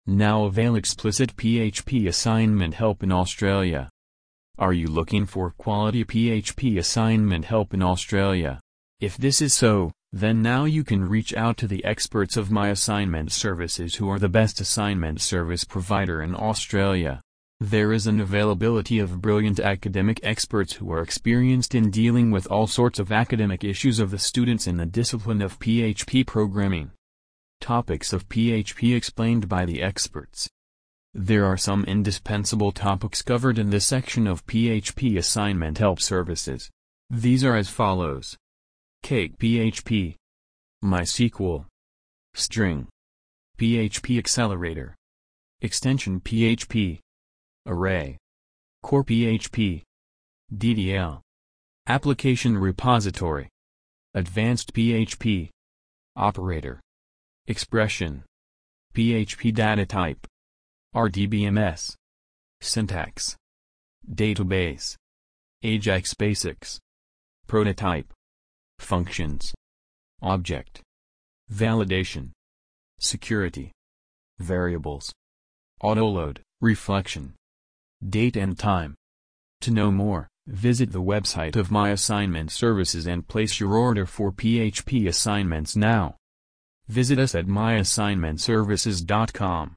Now avail explicit PHP assignment help in Australia. Are you looking for quality PHP assignment help in Australia? If this is so, then now you can reach out to the experts of My Assignment Services, who are the best assignment service provider in Australia. There is an availability of brilliant academic experts who are experienced in dealing with all sorts of academic issues of the students in the discipline of PHP programming. Topics of PHP explained by the experts. There are some indispensable topics covered in this section of PHP assignment help services. These are as follows: Cake PHP, MySQL, String, PHP Accelerator, Extension PHP, Array, Core PHP, DDL, Application Repository, Advanced PHP, Operator, Expression, PHP Data Type, RDBMS, Syntax, Database, Ajax Basics, Prototype, Functions, Object, Validation, Security, Variables, Autoload, Reflection, Date and Time. To know more, visit the website of My Assignment Services and place your order for PHP assignments now. Visit us at myassignmentservices.com.